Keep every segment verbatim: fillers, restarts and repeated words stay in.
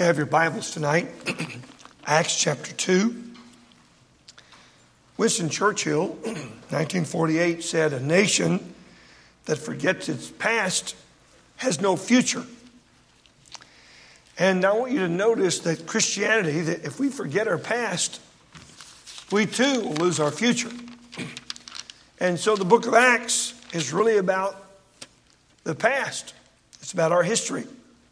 You have your Bibles tonight. Acts chapter two. Winston Churchill, nineteen forty-eight, said, "A nation that forgets its past has no future." And I want you to notice that Christianity, that if we forget our past, we too will lose our future. And so the book of Acts is really about the past. It's about our history.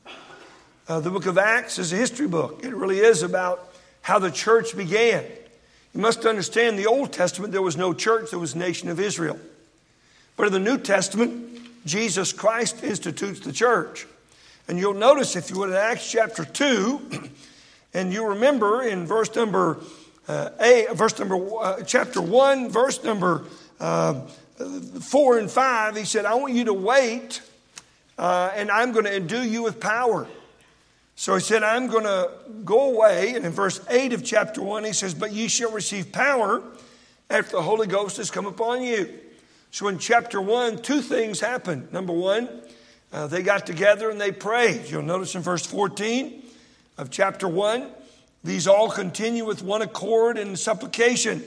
Uh, the book of Acts is a history book. It really is about how the church began. You must understand, in the Old Testament, there was no church, there was a nation of Israel. But in the New Testament, Jesus Christ institutes the church. And you'll notice, if you would, in Acts chapter two, and you remember in verse number uh, eight, verse number uh, chapter one, verse number uh, four and five, he said, "I want you to wait, uh, and I'm going to endue you with power." So he said, "I'm going to go away." And in verse eight of chapter one, he says, "But ye shall receive power after the Holy Ghost has come upon you." So in chapter one, two things happened. Number one, uh, they got together and they prayed. You'll notice in verse fourteen of chapter one, these all continue with one accord in supplication.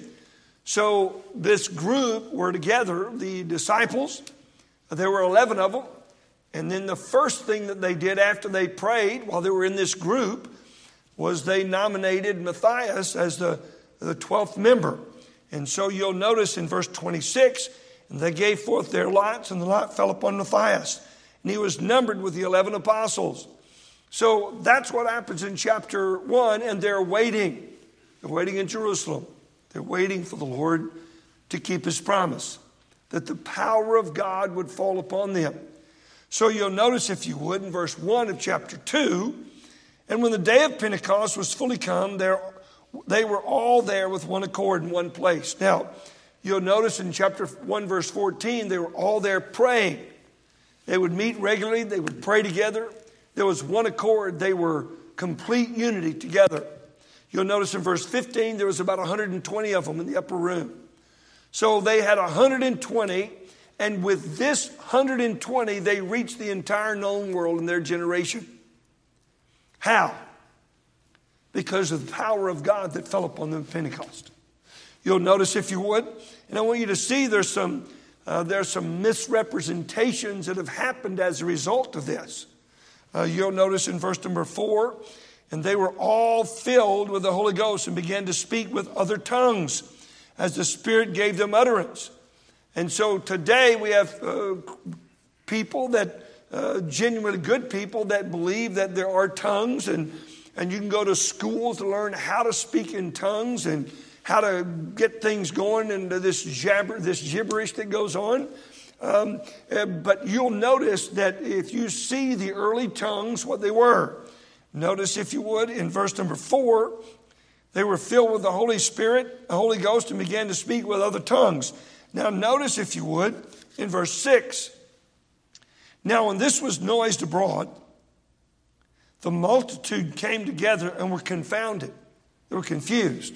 So this group were together, the disciples. There were eleven of them. And then the first thing that they did after they prayed, while they were in this group, was they nominated Matthias as the, the twelfth member. And so you'll notice in verse twenty-six, "And they gave forth their lots, and the lot fell upon Matthias. And he was numbered with the eleven apostles." So that's what happens in chapter one, and they're waiting. They're waiting in Jerusalem. They're waiting for the Lord to keep his promise, that the power of God would fall upon them. So you'll notice, if you would, in verse one of chapter two, "And when the day of Pentecost was fully come, there, they were all there with one accord in one place." Now, you'll notice in chapter one, verse fourteen, they were all there praying. They would meet regularly. They would pray together. There was one accord. They were complete unity together. You'll notice in verse fifteen, there was about one hundred twenty of them in the upper room. So they had one hundred twenty. And with this one hundred twenty, they reached the entire known world in their generation. How? Because of the power of God that fell upon them at Pentecost. You'll notice, if you would, and I want you to see there's some, uh, there's some misrepresentations that have happened as a result of this. Uh, you'll notice in verse number four, "And they were all filled with the Holy Ghost and began to speak with other tongues as the Spirit gave them utterance." And so today we have uh, people that, uh, genuinely good people that believe that there are tongues, and, and you can go to school to learn how to speak in tongues and how to get things going into this jabber, this gibberish that goes on. Um, uh, but you'll notice that if you see the early tongues, what they were. Notice, if you would, in verse number four, they were filled with the Holy Spirit, the Holy Ghost, and began to speak with other tongues. Now notice, if you would, in verse six, "Now when this was noised abroad, the multitude came together and were confounded." They were confused,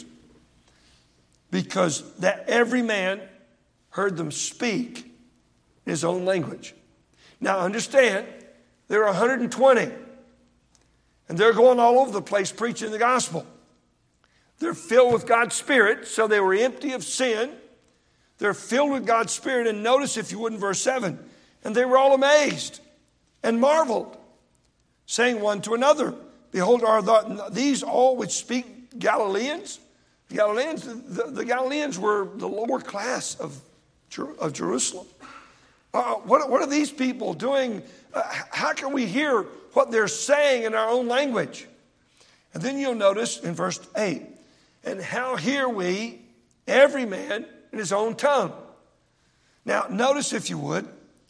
because that every man heard them speak in his own language. Now understand, there are one hundred twenty, and they're going all over the place preaching the gospel. They're filled with God's Spirit, so they were empty of sin. They're filled with God's Spirit. And notice, if you would, in verse seven, "And they were all amazed and marveled, saying one to another, Behold, are the, these all which speak Galileans?" The Galileans, the, the Galileans were the lower class of, of Jerusalem. Uh, what, what are these people doing? Uh, how can we hear what they're saying in our own language? And then you'll notice in verse eight, "And how hear we every man in his own tongue?" Now, notice, if you would,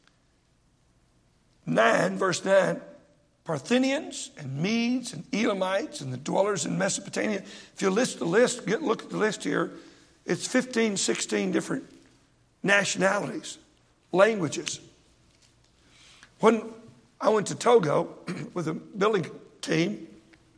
nine, verse nine, "Parthians and Medes and Elamites and the dwellers in Mesopotamia." If you list the list, get, look at the list here, it's fifteen, sixteen different nationalities, languages. When I went to Togo with a building team,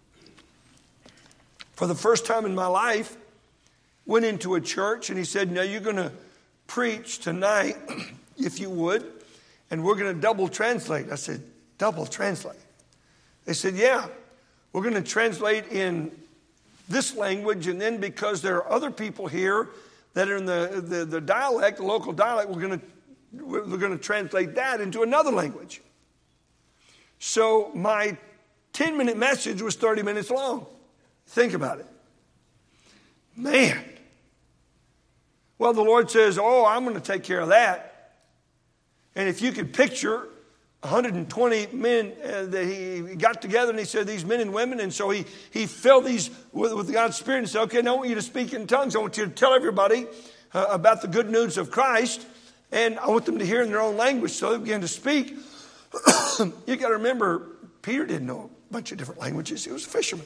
for the first time in my life, went into a church, and he said, "Now you're going to preach tonight, if you would, and we're going to double translate." I said, "Double translate?" They said, "Yeah, We're going to translate in this language, and then because there are other people here that are in the, the, the dialect, the local dialect, we're going to we're going to translate that into another language. So my ten-minute message was thirty minutes long. Think about it. Man. Well, the Lord says, oh, I'm going to take care of that. And if you could picture one hundred twenty men uh, that he got together, and he said, these men and women, and so he, he filled these with, with God's Spirit and said, okay, now I want you to speak in tongues. I want you to tell everybody uh, about the good news of Christ, and I want them to hear in their own language. So they began to speak. You got to remember, Peter didn't know a bunch of different languages. He was a fisherman.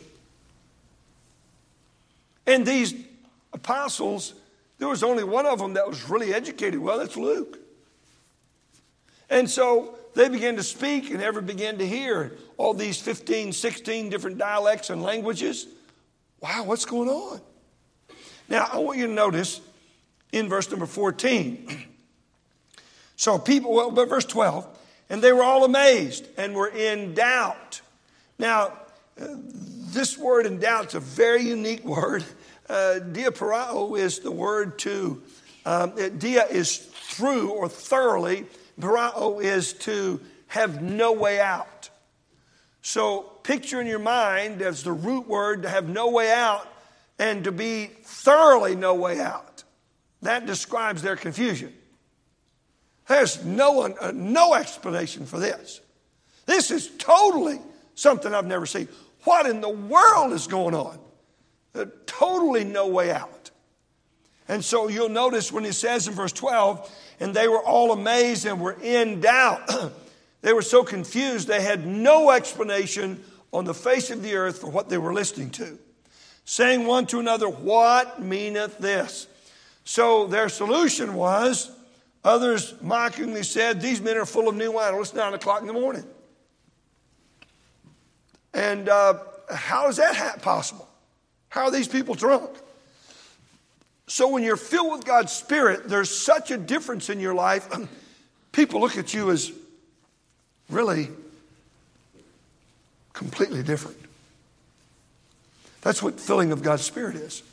And these apostles, there was only one of them that was really educated. Well, that's Luke. And so they began to speak, and everyone began to hear all these fifteen, sixteen different dialects and languages. Wow, what's going on? Now, I want you to notice in verse number fourteen. So people, well, but verse twelve, and they were all amazed and were in doubt. Now, uh, this word in doubt is a very unique word. Uh, diaporao is the word to, um, dia is through or thoroughly. Parao is to have no way out. So picture in your mind as the root word to have no way out and to be thoroughly no way out. That describes their confusion. There's no one, uh, no explanation for this. This is totally something I've never seen. What in the world is going on? Uh, totally no way out. And so you'll notice when it says in verse twelve, and they were all amazed and were in doubt. They were so confused they had no explanation on the face of the earth for what they were listening to, saying one to another, what meaneth this? So their solution was, others mockingly said, these men are full of new wine. Well, it's nine o'clock in the morning. And uh, how is that possible? How are these people drunk? So when you're filled with God's Spirit, there's such a difference in your life. People look at you as really completely different. That's what filling of God's Spirit is.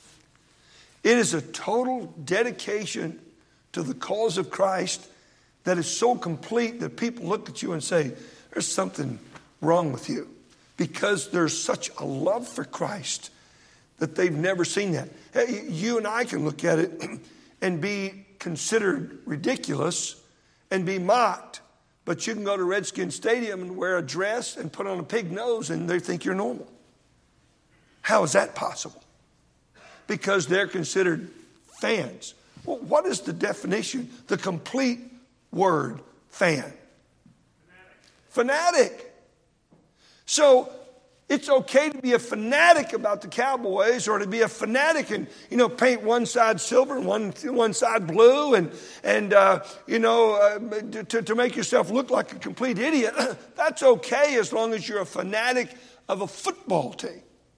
It is a total dedication to the cause of Christ that is so complete that people look at you and say, there's something wrong with you. Because there's such a love for Christ that they've never seen that. Hey, you and I can look at it and be considered ridiculous and be mocked, but you can go to Redskin Stadium and wear a dress and put on a pig nose and they think you're normal. How is that possible? Because they're considered fans. Well, what is the definition? The complete word, fan. Fanatic. Fanatic. So it's okay to be a fanatic about the Cowboys or to be a fanatic and, you know, paint one side silver and one, one side blue and, and uh, you know, uh, to, to make yourself look like a complete idiot. That's okay as long as you're a fanatic of a football team.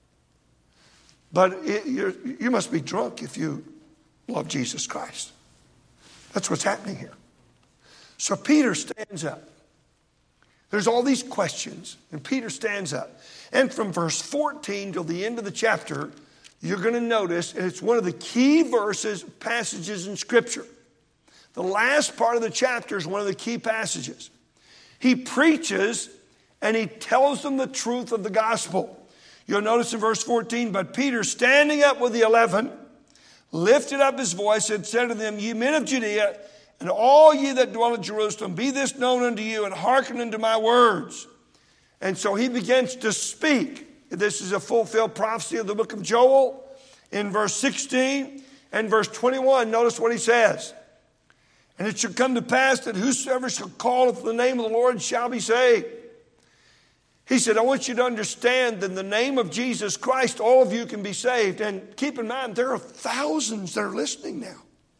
But it, you're, you must be drunk if you love Jesus Christ. That's what's happening here. So Peter stands up. There's all these questions, and Peter stands up. And from verse fourteen till the end of the chapter, you're going to notice, and it's one of the key verses, passages in Scripture. The last part of the chapter is one of the key passages. He preaches, and he tells them the truth of the gospel. You'll notice in verse fourteen, but Peter, standing up with the eleven, lifted up his voice and said to them, ye men of Judea, and all ye that dwell in Jerusalem, be this known unto you, and hearken unto my words. And so he begins to speak. This is a fulfilled prophecy of the book of Joel in verse sixteen and verse twenty-one. Notice what he says. And it shall come to pass that whosoever shall call upon the name of the Lord shall be saved. He said, I want you to understand that in the name of Jesus Christ, all of you can be saved. And keep in mind, there are thousands that are listening now.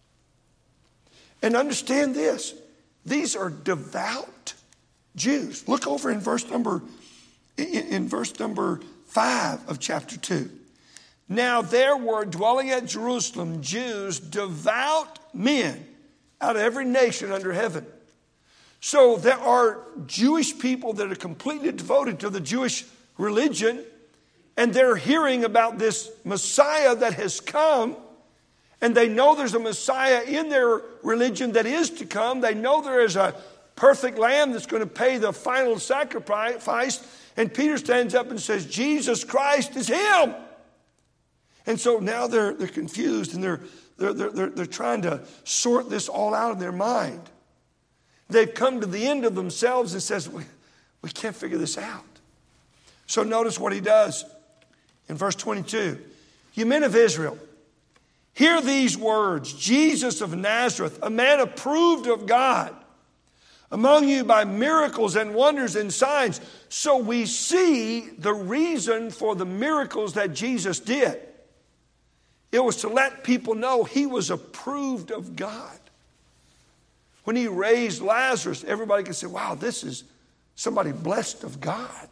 And understand this, these are devout Jews. Look over in verse number, in, in verse number five of chapter two. Now there were dwelling at Jerusalem Jews, devout men out of every nation under heaven. So there are Jewish people that are completely devoted to the Jewish religion, and they're hearing about this Messiah that has come, and they know there's a Messiah in their religion that is to come. They know there is a perfect lamb that's going to pay the final sacrifice. And Peter stands up and says, Jesus Christ is him. And so now they're, they're confused, and they're, they're, they're, they're trying to sort this all out in their mind. They've come to the end of themselves and says, we, we can't figure this out. So notice what he does in verse twenty-two. You men of Israel, hear these words. Jesus of Nazareth, a man approved of God among you by miracles and wonders and signs. So we see the reason for the miracles that Jesus did. It was to let people know he was approved of God. When he raised Lazarus, everybody could say, wow, this is somebody blessed of God.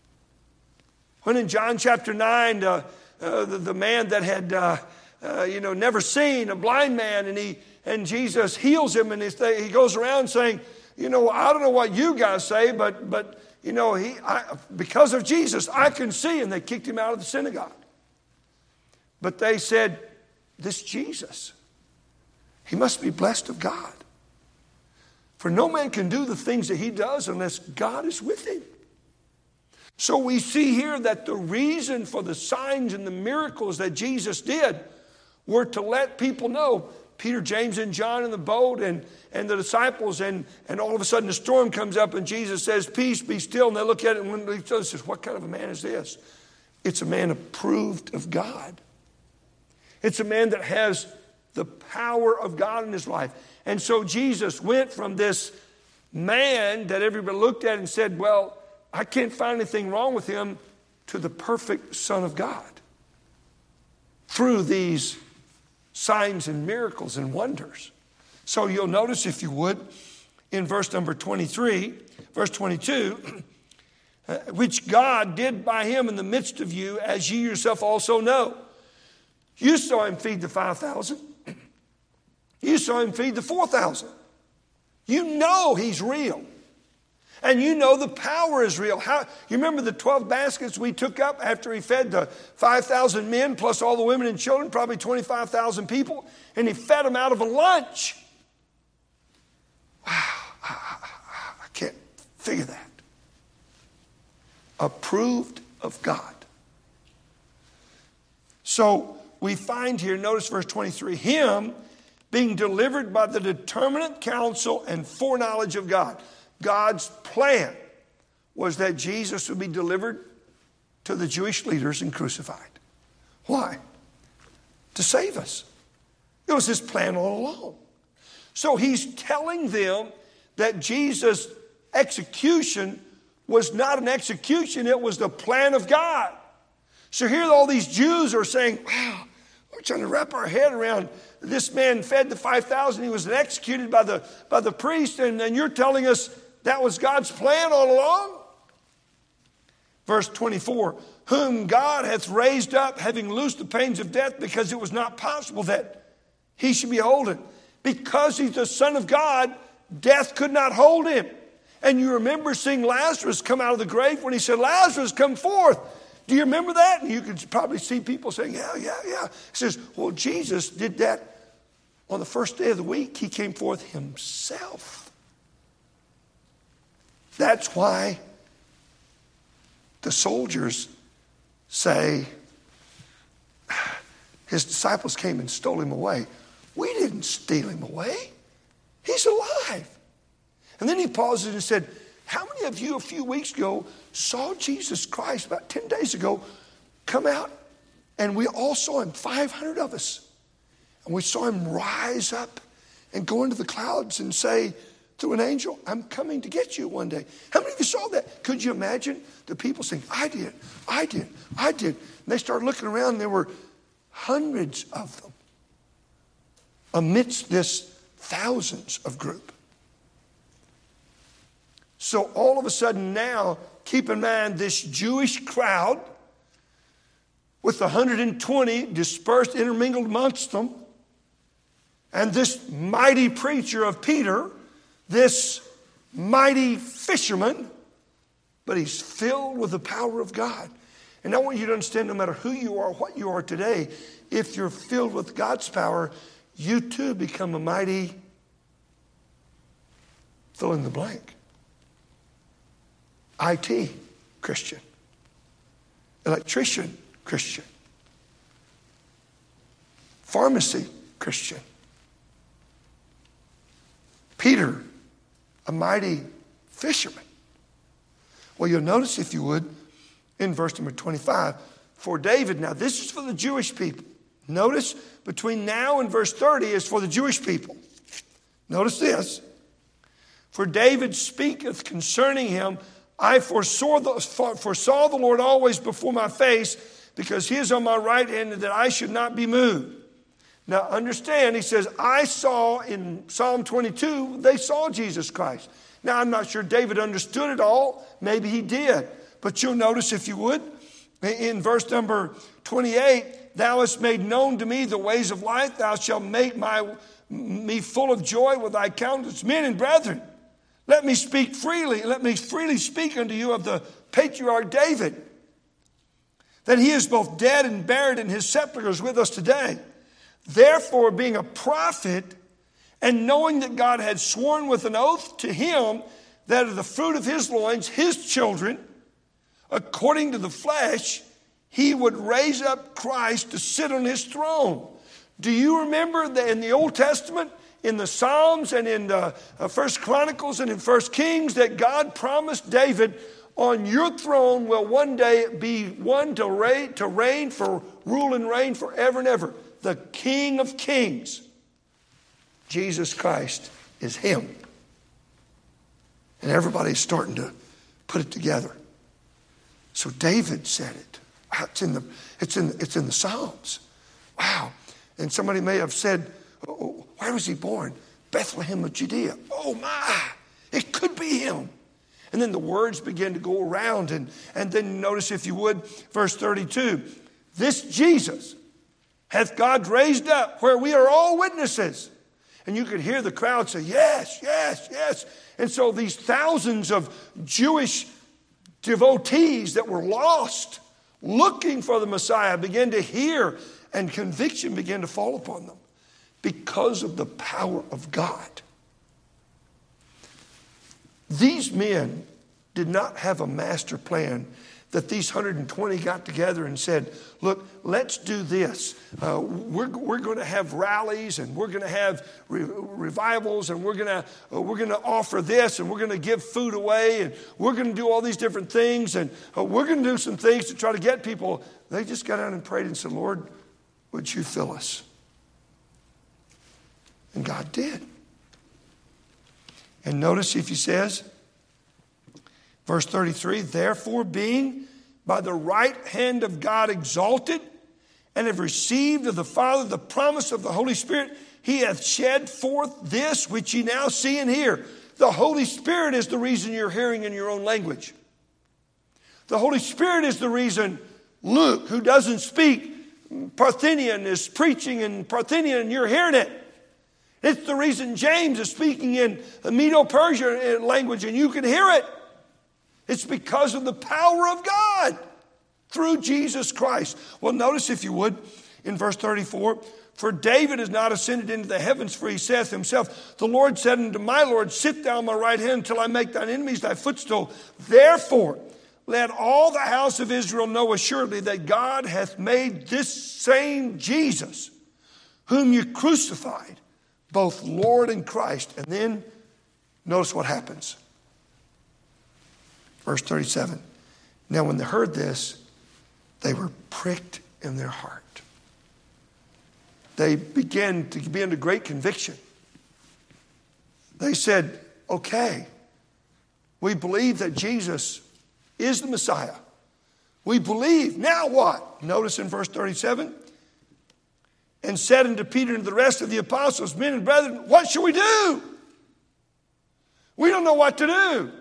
When in John chapter nine, uh, uh, the, the man that had, uh, uh, you know, never seen, a blind man, and he and Jesus heals him, and he, he goes around saying, you know, I don't know what you guys say, but, but you know, he I, because of Jesus, I can see. And they kicked him out of the synagogue. But they said, this Jesus, he must be blessed of God. For no man can do the things that he does unless God is with him. So we see here that the reason for the signs and the miracles that Jesus did were to let people know. Peter, James, and John in the boat, and, and the disciples, and, and all of a sudden a storm comes up, and Jesus says, peace, be still. And they look at it, and one of each other says, what kind of a man is this? It's a man approved of God. It's a man that has the power of God in his life. And so Jesus went from this man that everybody looked at and said, well, I can't find anything wrong with him, to the perfect Son of God through these signs and miracles and wonders. So you'll notice, if you would, in verse number twenty-three, verse twenty-two, which God did by him in the midst of you, as ye yourself also know. You saw him feed the five thousand. You saw him feed the four thousand. You know he's real. And you know the power is real. How, you remember the twelve baskets we took up after he fed the five thousand men plus all the women and children, probably twenty-five thousand people, and he fed them out of a lunch. Wow, I, I, I can't figure that. Approved of God. So we find here, notice verse twenty-three, him being delivered by the determinate counsel and foreknowledge of God. God's plan was that Jesus would be delivered to the Jewish leaders and crucified. Why? To save us. It was his plan all along. So he's telling them that Jesus' execution was not an execution, it was the plan of God. So here all these Jews are saying, wow, we're trying to wrap our head around this man fed the five thousand. He was executed by the, by the priest, and, and you're telling us that was God's plan all along? Verse twenty-four, whom God hath raised up, having loosed the pains of death, because it was not possible that he should be holden. Because he's the Son of God, death could not hold him. And you remember seeing Lazarus come out of the grave when he said, Lazarus, come forth. Do you remember that? And you could probably see people saying, yeah, yeah, yeah. He says, well, Jesus did that on the first day of the week. He came forth himself. That's why the soldiers say, his disciples came and stole him away. We didn't steal him away. He's alive. And then he pauses and said, how many of you a few weeks ago saw Jesus Christ, about ten days ago, come out, and we all saw him, five hundred of us. And we saw him rise up and go into the clouds and say to an angel, I'm coming to get you one day. How many of you saw that? Could you imagine the people saying, I did, I did, I did. And they started looking around, and there were hundreds of them amidst this thousands of group. So all of a sudden now, keep in mind this Jewish crowd with one hundred twenty dispersed, intermingled amongst them, and this mighty preacher of Peter, this mighty fisherman, but he's filled with the power of God. And I want you to understand, no matter who you are, what you are today, if you're filled with God's power, you too become a mighty fill in the blank. I T Christian. Electrician Christian. Pharmacy Christian. Peter, a mighty fisherman. Well, you'll notice, if you would, in verse number twenty-five, for David, now this is for the Jewish people. Notice between now and verse thirty is for the Jewish people. Notice this. For David speaketh concerning him, I foresaw the, foresaw the Lord always before my face, because he is on my right hand, and that I should not be moved. Now understand, he says, I saw in Psalm twenty-two, they saw Jesus Christ. Now I'm not sure David understood it all. Maybe he did. But you'll notice, if you would, in verse number twenty-eight, thou hast made known to me the ways of life. Thou shalt make my, me full of joy with thy countenance. Men and brethren, let me speak freely. Let me freely speak unto you of the patriarch David, that he is both dead and buried, and his sepulchre is with us today. Therefore, being a prophet, and knowing that God had sworn with an oath to him that of the fruit of his loins, his children, according to the flesh, he would raise up Christ to sit on his throne. Do you remember that in the Old Testament, in the Psalms and in the First Chronicles and in First Kings, that God promised David, on your throne will one day be one to reign, to reign for rule and reign forever and ever. The King of Kings, Jesus Christ, is him. And everybody's starting to put it together. So David said it. It's in the, it's in, it's in the Psalms. Wow. And somebody may have said, oh, where was he born? Bethlehem of Judea. Oh my, it could be him. And then the words begin to go around. And, and then notice, if you would, verse thirty-two. This Jesus hath God raised up, where we are all witnesses. And you could hear the crowd say, yes, yes, yes. And so these thousands of Jewish devotees that were lost, looking for the Messiah, began to hear, and conviction began to fall upon them because of the power of God. These men did not have a master plan that these one hundred twenty got together and said, look, let's do this. Uh, we're we're going to have rallies, and we're going to have re- revivals, and we're going to uh, we're going to offer this, and we're going to give food away, and we're going to do all these different things, and uh, we're going to do some things to try to get people. They just got down and prayed and said, Lord, would you fill us? And God did. And notice if he says, verse thirty-three, therefore being by the right hand of God exalted, and have received of the Father the promise of the Holy Spirit, he hath shed forth this which ye now see and hear. The Holy Spirit is the reason you're hearing in your own language. The Holy Spirit is the reason Luke, who doesn't speak Parthenian, is preaching in Parthenian and you're hearing it. It's the reason James is speaking in the Medo-Persian language and you can hear it. It's because of the power of God through Jesus Christ. Well, notice, if you would, in verse thirty-four, for David is not ascended into the heavens, for he saith himself, the Lord said unto my Lord, sit thou on my right hand until I make thine enemies thy footstool. Therefore, let all the house of Israel know assuredly that God hath made this same Jesus, whom you crucified, both Lord and Christ. And then notice what happens. Verse thirty-seven. Now when they heard this, they were pricked in their heart. They began to be under great conviction. They said, okay, we believe that Jesus is the Messiah. We believe. Now what? Notice in verse thirty-seven. And said unto Peter and the rest of the apostles, men and brethren, what shall we do? We don't know what to do.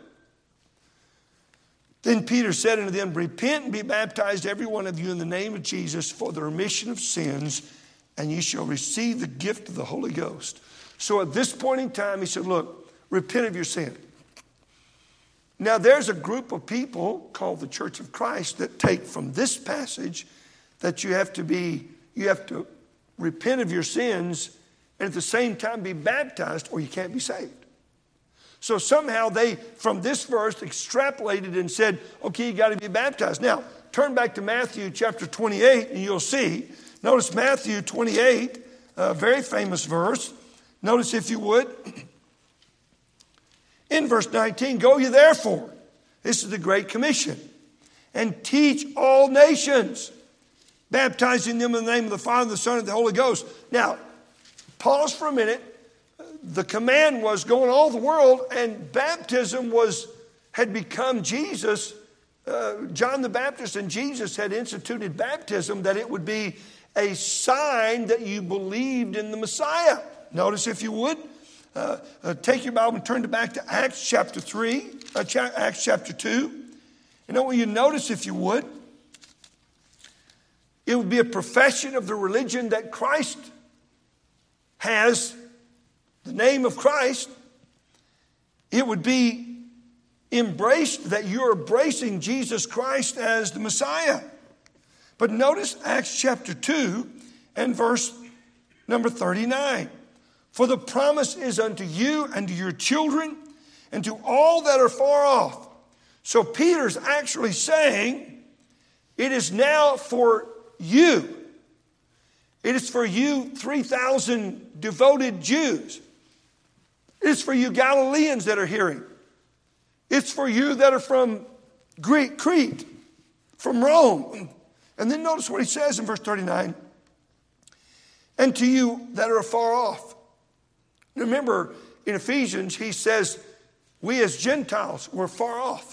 Then Peter said unto them, repent and be baptized every one of you in the name of Jesus for the remission of sins, and ye shall receive the gift of the Holy Ghost. So at this point in time, he said, look, repent of your sin. Now, there's a group of people called the Church of Christ that take from this passage that you have to be, you have to repent of your sins and at the same time be baptized or you can't be saved. So somehow they, from this verse, extrapolated and said, okay, you got to be baptized. Now, turn back to Matthew chapter twenty-eight and you'll see. Notice Matthew twenty-eight, a very famous verse. Notice, if you would, in verse nineteen, go ye therefore, this is the Great Commission, and teach all nations, baptizing them in the name of the Father, the Son, and the Holy Ghost. Now, pause for a minute. The command was go in all the world, and baptism was had become Jesus. Uh, John the Baptist and Jesus had instituted baptism, that it would be a sign that you believed in the Messiah. Notice, if you would, uh, uh, take your Bible and turn to back to Acts chapter three, uh, cha- Acts chapter two. And I want you to notice, if you would, it would be a profession of the religion that Christ has, the name of Christ. It would be embraced that you're embracing Jesus Christ as the Messiah. But notice Acts chapter two and verse number thirty-nine. For the promise is unto you and to your children and to all that are far off. So Peter's actually saying, it is now for you. It is for you three thousand devoted Jews. It is for you Galileans that are hearing. It's for you that are from Greek, Crete, from Rome. And then notice what he says in verse thirty-nine. And to you that are afar off. Remember, in Ephesians, he says, we as Gentiles, we're far off.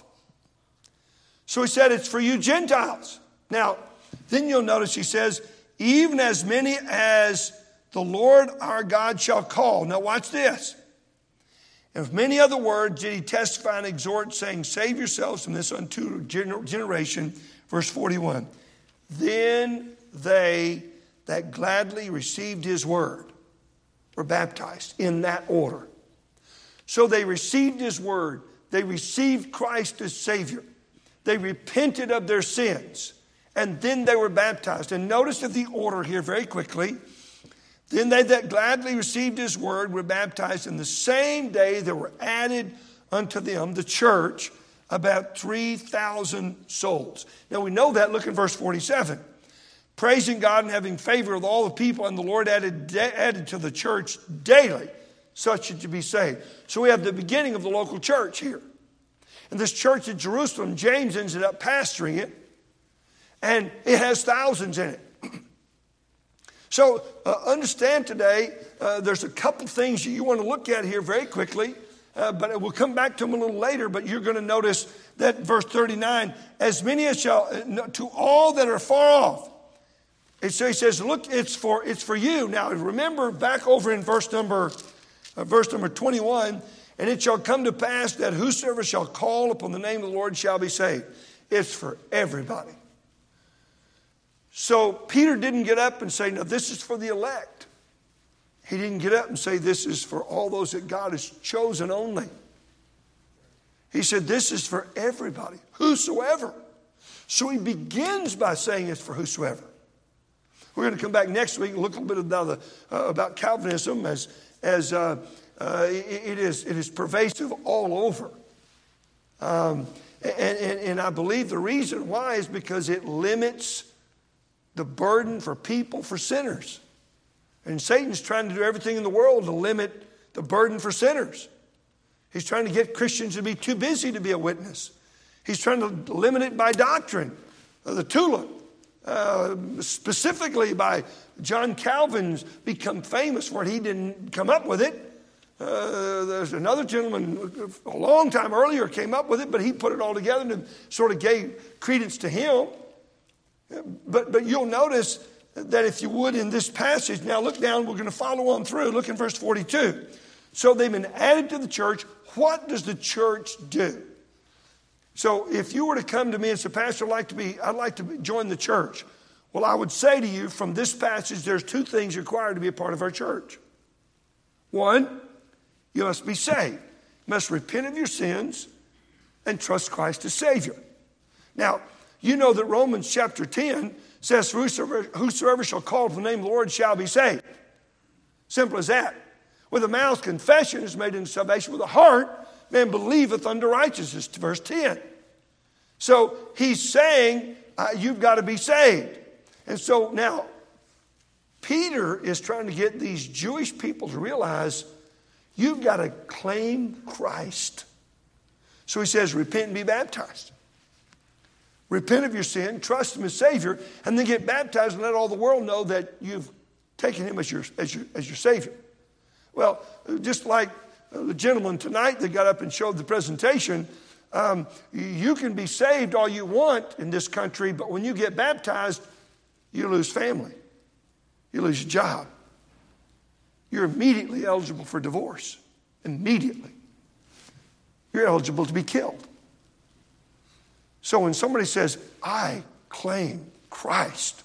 So he said, it's for you Gentiles. Now, then you'll notice he says, even as many as the Lord our God shall call. Now watch this. And with many other words did he testify and exhort, saying, save yourselves from this unto generation. Verse forty-one. Then they that gladly received his word were baptized in that order. So they received his word. They received Christ as Savior. They repented of their sins. And then they were baptized. And notice that the order here very quickly. Then they that gladly received his word were baptized. In the same day there were added unto them, the church, about three thousand souls. Now we know that. Look in verse forty-seven. Praising God and having favor with all the people, and the Lord added, added to the church daily such as to be saved. So we have the beginning of the local church here. And this church at Jerusalem, James ended up pastoring it. And it has thousands in it. So uh, understand today, uh, there's a couple things that you want to look at here very quickly. Uh, but we'll come back to them a little later. But you're going to notice that verse thirty-nine, as many as shall, uh, to all that are far off. And so he says, look, it's for it's for you. Now remember back over in verse number uh, verse number twenty-one, and it shall come to pass that whosoever shall call upon the name of the Lord shall be saved. It's for everybody. So Peter didn't get up and say, no, this is for the elect. He didn't get up and say, this is for all those that God has chosen only. He said, this is for everybody, whosoever. So he begins by saying it's for whosoever. We're going to come back next week and look a little bit about, the, uh, about Calvinism as, as uh, uh, it, it, is, it is pervasive all over. Um, and, and, and I believe the reason why is because it limits the burden for people, for sinners. And Satan's trying to do everything in the world to limit the burden for sinners. He's trying to get Christians to be too busy to be a witness. He's trying to limit it by doctrine. Uh, the tulip, uh, specifically by John Calvin's become famous for it. He didn't come up with it. Uh, there's another gentleman a long time earlier came up with it, but he put it all together and sort of gave credence to him. But, but you'll notice that if you would in this passage, now look down, we're going to follow on through. Look in verse forty-two. So they've been added to the church. What does the church do? So if you were to come to me and say, Pastor, I'd like to be, I'd like to be, join the church. Well, I would say to you from this passage, there's two things required to be a part of our church. One, you must be saved. You must repent of your sins and trust Christ as Savior. Now, you know that Romans chapter ten says, whosoever, whosoever shall call upon the name of the Lord shall be saved. Simple as that. With the mouth, confession is made unto salvation. With the heart, man believeth unto righteousness. Verse ten. So he's saying, uh, you've got to be saved. And so now, Peter is trying to get these Jewish people to realize, you've got to claim Christ. So he says, repent and be baptized. Repent of your sin, trust him as Savior, and then get baptized and let all the world know that you've taken him as your, as your, as your Savior. Well, just like the gentleman tonight that got up and showed the presentation, um, you can be saved all you want in this country, but when you get baptized, you lose family. You lose your job. You're immediately eligible for divorce. Immediately. You're eligible to be killed. So when somebody says, I claim Christ,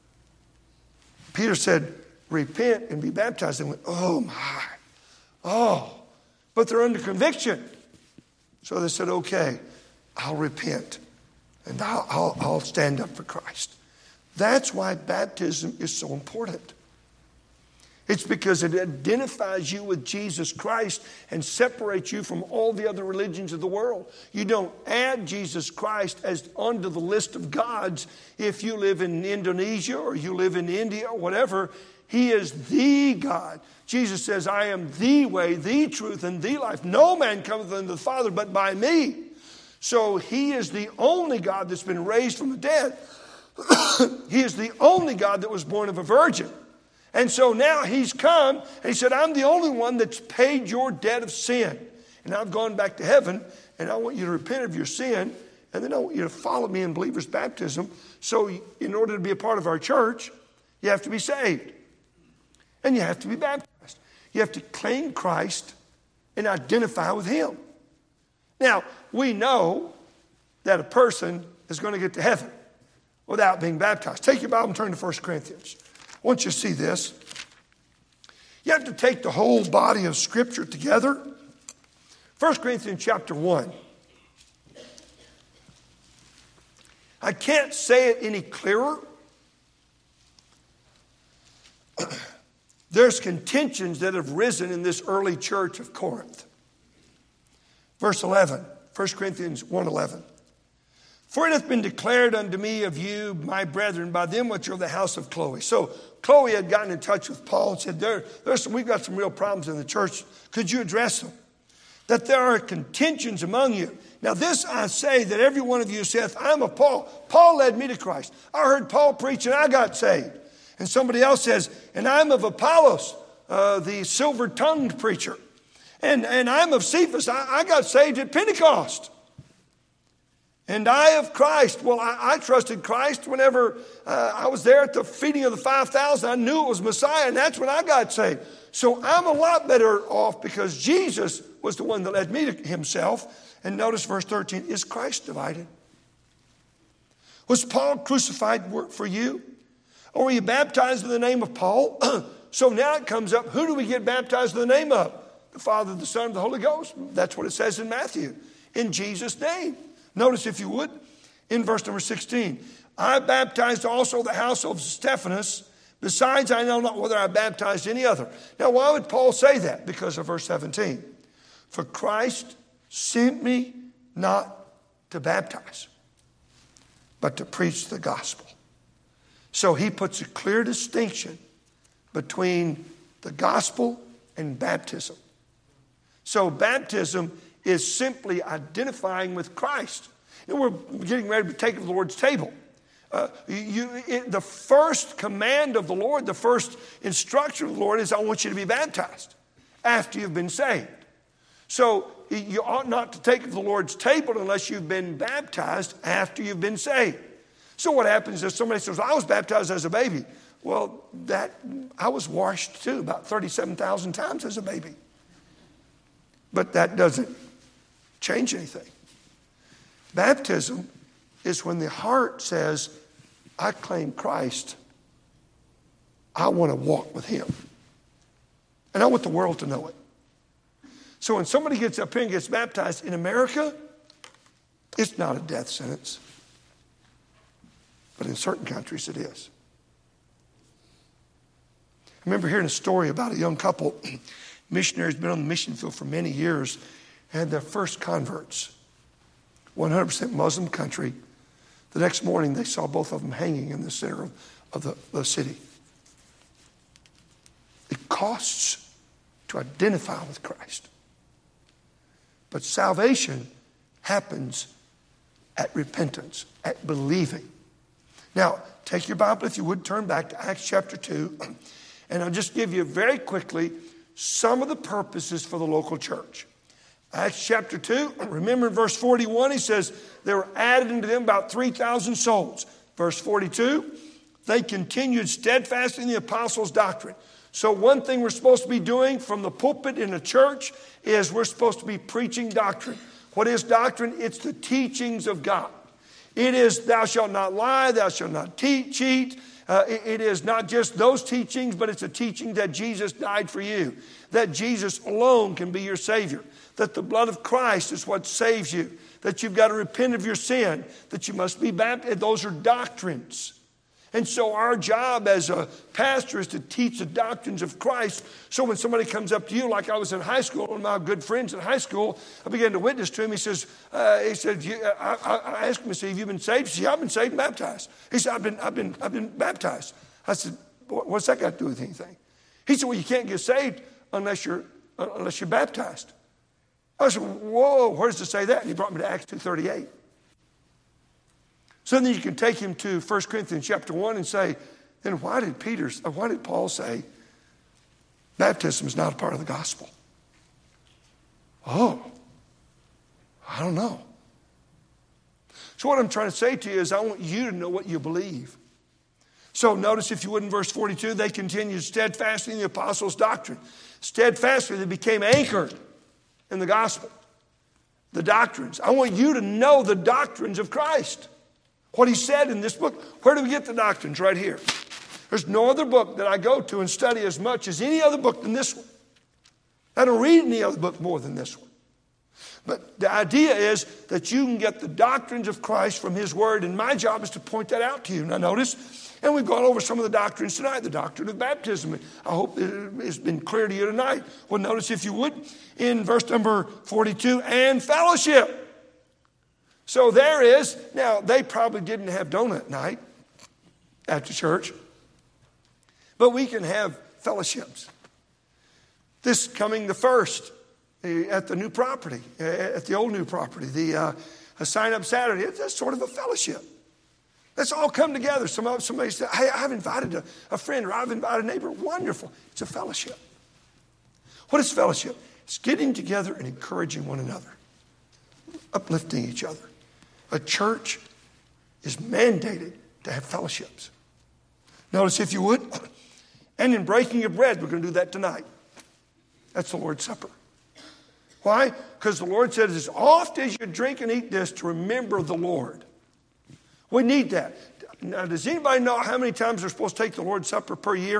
Peter said, repent and be baptized. They went, oh my, oh. But they're under conviction. So they said, okay, I'll repent and I'll, I'll, I'll stand up for Christ. That's why baptism is so important. It's because it identifies you with Jesus Christ and separates you from all the other religions of the world. You don't add Jesus Christ as onto the list of gods if you live in Indonesia or you live in India or whatever. He is the God. Jesus says, I am the way, the truth, and the life. No man cometh unto the Father but by me. So he is the only God that's been raised from the dead. He is the only God that was born of a virgin. And so now he's come and he said, I'm the only one that's paid your debt of sin. And I've gone back to heaven and I want you to repent of your sin. And then I want you to follow me in believer's baptism. So in order to be a part of our church, you have to be saved. And you have to be baptized. You have to claim Christ and identify with him. Now, we know that a person is going to get to heaven without being baptized. Take your Bible and turn to First Corinthians. I want you to see this. You have to take the whole body of Scripture together. First Corinthians chapter one. I can't say it any clearer. There's contentions that have risen in this early church of Corinth. Verse eleven, First Corinthians one eleven. For it hath been declared unto me of you, my brethren, by them which are of the house of Chloe. So Chloe had gotten in touch with Paul and said, there, there's some, we've got some real problems in the church. Could you address them? That there are contentions among you. Now this I say, that every one of you saith, I'm of Paul. Paul led me to Christ. I heard Paul preach and I got saved. And somebody else says, and I'm of Apollos, uh, the silver-tongued preacher. And, and I'm of Cephas. I, I got saved at Pentecost. And I of Christ. Well, I, I trusted Christ whenever uh, I was there at the feeding of the five thousand. I knew it was Messiah, and that's when I got saved. So I'm a lot better off because Jesus was the one that led me to himself. And notice verse thirteen, is Christ divided? Was Paul crucified for you? Or were you baptized in the name of Paul? So now it comes up, who do we get baptized in the name of? The Father, the Son, and the Holy Ghost. That's what it says in Matthew. In Jesus' name. Notice, if you would, in verse number sixteen, I baptized also the house of Stephanas. Besides, I know not whether I baptized any other. Now, why would Paul say that? Because of verse seventeen. For Christ sent me not to baptize, but to preach the gospel. So he puts a clear distinction between the gospel and baptism. So baptism is simply identifying with Christ. And we're getting ready to take the Lord's table. Uh, you, it, the first command of the Lord, the first instruction of the Lord is, I want you to be baptized after you've been saved. So you ought not to take the Lord's table unless you've been baptized after you've been saved. So what happens is somebody says, I was baptized as a baby. Well, that I was washed too, about thirty-seven thousand times as a baby. But that doesn't change anything. Baptism is when the heart says, I claim Christ. I want to walk with him. And I want the world to know it. So when somebody gets up here and gets baptized in America, It's not a death sentence. But in certain countries it is. I remember hearing a story about a young couple. Missionaries been on the mission field for many years. Had their first converts. one hundred percent Muslim country. The next morning they saw both of them hanging in the center of, of the, the city. It costs to identify with Christ. But salvation happens at repentance, at believing. Now, take your Bible, if you would, turn back to Acts chapter two. And I'll just give you very quickly some of the purposes for the local church. Acts chapter two, remember in verse forty-one, he says, there were added unto them about three thousand souls. Verse forty-two, they continued steadfast in the apostles' doctrine. So one thing we're supposed to be doing from the pulpit in a church is we're supposed to be preaching doctrine. What is doctrine? It's the teachings of God. It is thou shalt not lie, thou shalt not te- cheat. Uh, it, it is not just those teachings, but it's a teaching that Jesus died for you. That Jesus alone can be your Savior. That the blood of Christ is what saves you. That you've got to repent of your sin. That you must be baptized. Those are doctrines. And so our job as a pastor is to teach the doctrines of Christ. So when somebody comes up to you, like I was in high school, one of my good friends in high school, I began to witness to him. He says, uh, he said, I, I, I asked him, I said, have you been saved? He said, I've been saved and baptized. He said, I've been, I've been, I've been baptized. I said, what's that got to do with anything? He said, well, you can't get saved unless you're, unless you're baptized. I said, whoa, where does it say that? And he brought me to Acts two thirty-eight. So then you can take him to First Corinthians chapter one and say, then why did Peter, why did Paul say baptism is not a part of the gospel? Oh, I don't know. So what I'm trying to say to you is I want you to know what you believe. So notice, if you would, in verse forty-two, they continued steadfastly in the apostles' doctrine. Steadfastly, they became anchored in the gospel, the doctrines. I want you to know the doctrines of Christ. What he said in this book. Where do we get the doctrines? Right here. There's no other book that I go to and study as much as any other book than this one. I don't read any other book more than this one. But the idea is that you can get the doctrines of Christ from his word, and my job is to point that out to you. Now notice, and we've gone over some of the doctrines tonight, the doctrine of baptism. I hope it has been clear to you tonight. Well, notice, if you would, in verse number forty-two, and fellowship. So there is, now they probably didn't have donut night after church, but we can have fellowships. This coming the first at the new property, at the old new property, the uh, a sign up Saturday, it's sort of a fellowship. Let's all come together. Some, somebody said, hey, I've invited a, a friend, or I've invited a neighbor. Wonderful. It's a fellowship. What is fellowship? It's getting together and encouraging one another, uplifting each other. A church is mandated to have fellowships. Notice, if you would, and in breaking of bread, we're going to do that tonight. That's the Lord's Supper. Why? Because the Lord says, as often as you drink and eat this, to remember the Lord. We need that. Now, does anybody know how many times they're supposed to take the Lord's Supper per year?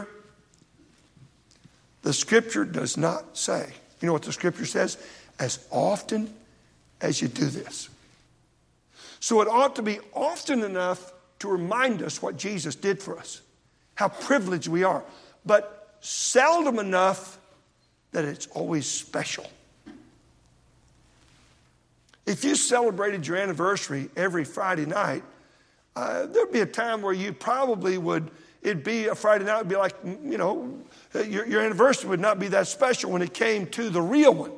The Scripture does not say. You know what the Scripture says? As often as you do this. So it ought to be often enough to remind us what Jesus did for us, how privileged we are, but seldom enough that it's always special. If you celebrated your anniversary every Friday night, uh, there'd be a time where you probably would, it'd be a Friday night, it'd be like, you know, your, your anniversary would not be that special when it came to the real one.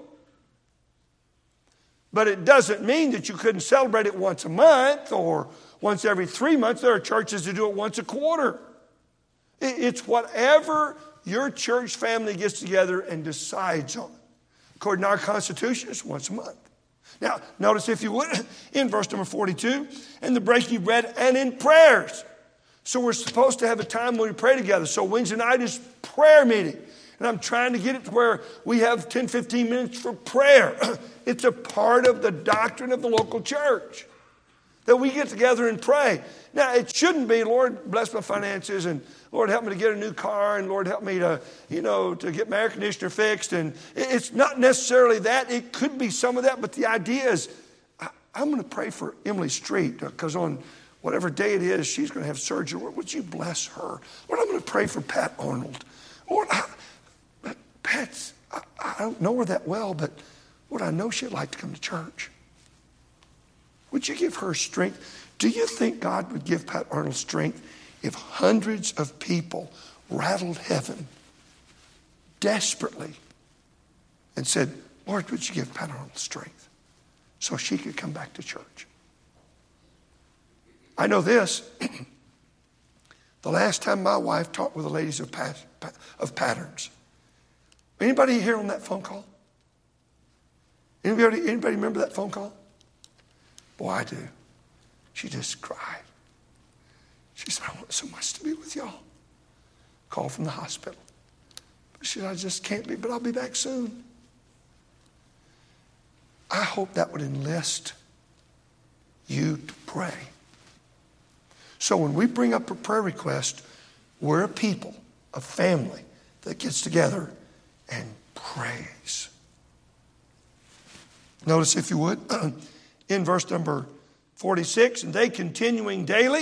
But it doesn't mean that you couldn't celebrate it once a month or once every three months. There are churches that do it once a quarter. It's whatever your church family gets together and decides on. According to our Constitution, it's once a month. Now, notice, if you would, in verse number forty-two, and the breaking of bread and in prayers. So we're supposed to have a time when we pray together. So Wednesday night is prayer meeting. And I'm trying to get it to where we have ten, fifteen minutes for prayer. It's a part of the doctrine of the local church that we get together and pray. Now, it shouldn't be, Lord, bless my finances, and Lord, help me to get a new car, and Lord, help me to, you know, to get my air conditioner fixed. And it's not necessarily that. It could be some of that, but the idea is, I'm going to pray for Emily Street because on whatever day it is, she's going to have surgery. Lord, would you bless her? Lord, I'm going to pray for Pat Arnold. Lord, I, Pat's, I, I don't know her that well, but Lord, I know she'd like to come to church. Would you give her strength? Do you think God would give Pat Arnold strength if hundreds of people rattled heaven desperately and said, Lord, would you give Pat Arnold strength so she could come back to church? I know this. The last time my wife talked with the ladies of, pat, of Patterns. Anybody here on that phone call? Anybody, anybody remember that phone call? Boy, I do. She just cried. She said, I want so much to be with y'all. Call from the hospital. She said, I just can't be, but I'll be back soon. I hope that would enlist you to pray. So when we bring up a prayer request, we're a people, a family that gets together and prays. Notice, if you would, in verse number forty-six, and they continuing daily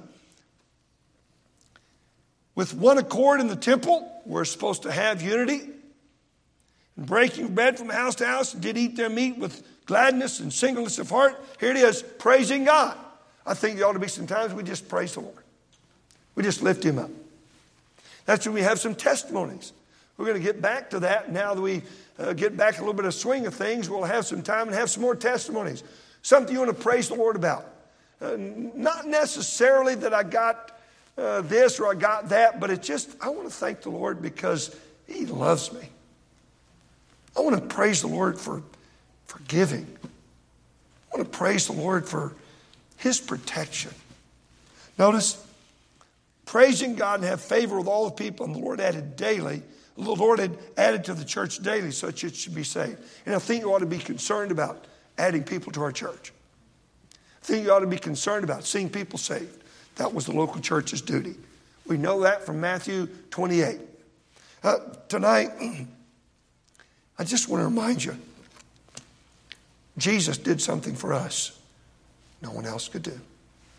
with one accord in the temple. We're supposed to have unity. And breaking bread from house to house, and did eat their meat with gladness and singleness of heart. Here it is, praising God. I think there ought to be some times we just praise the Lord. We just lift him up. That's when we have some testimonies. We're going to get back to that. Now that we uh, get back a little bit of swing of things, we'll have some time and have some more testimonies. Something you want to praise the Lord about. Uh, not necessarily that I got uh, this or I got that, but it's just, I want to thank the Lord because he loves me. I want to praise the Lord for forgiving. I want to praise the Lord for his protection. Notice, praising God and have favor with all the people, and the Lord added daily. The Lord had added to the church daily such it should be saved. And I think you ought to be concerned about adding people to our church. I think you ought to be concerned about seeing people saved. That was the local church's duty. We know that from Matthew twenty-eight. Uh, tonight, I just want to remind you, Jesus did something for us no one else could do.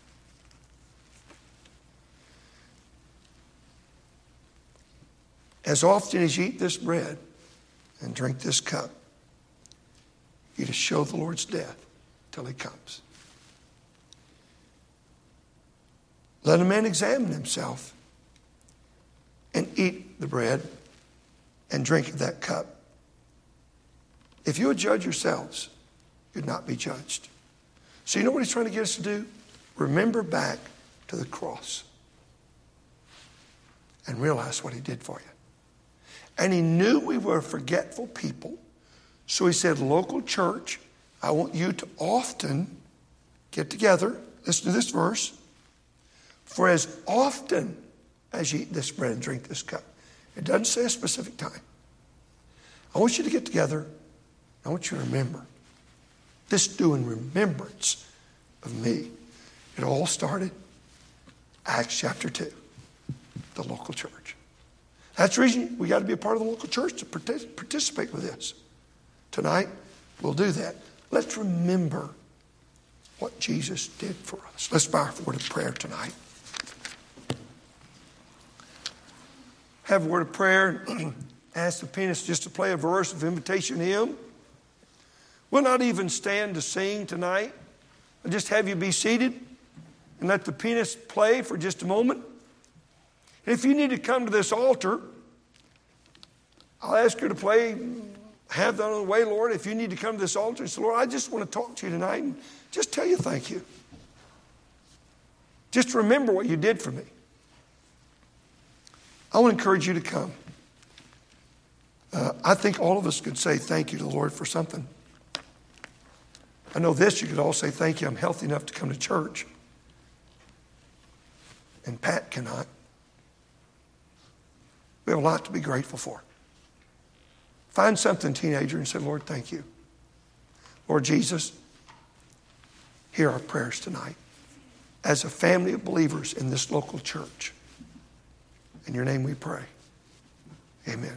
As often as you eat this bread and drink this cup, you to show the Lord's death till he comes. Let a man examine himself and eat the bread and drink of that cup. If you would judge yourselves, you'd not be judged. So you know what he's trying to get us to do? Remember back to the cross and realize what he did for you. And he knew we were forgetful people. So he said, local church, I want you to often get together. Listen to this verse. For as often as you eat this bread and drink this cup. It doesn't say a specific time. I want you to get together. I want you to remember. This do in remembrance of me. It all started Acts chapter two, the local church. That's the reason we got to be a part of the local church to participate with this. Tonight, we'll do that. Let's remember what Jesus did for us. Let's bow for a word of prayer tonight. Have a word of prayer. Ask the pianist just to play a verse of invitation hymn. We'll not even stand to sing tonight. I'll just have you be seated and let the pianist play for just a moment. And if you need to come to this altar, I'll ask you to play, have that on the way, Lord. If you need to come to this altar and say, Lord, I just want to talk to you tonight and just tell you thank you. Just remember what you did for me. I want to encourage you to come. Uh, I think all of us could say thank you to the Lord for something. I know this, you could all say thank you, I'm healthy enough to come to church. And Pat cannot. We have a lot to be grateful for. Find something, teenager, and say, Lord, thank you. Lord Jesus, hear our prayers tonight as a family of believers in this local church. In your name we pray. Amen.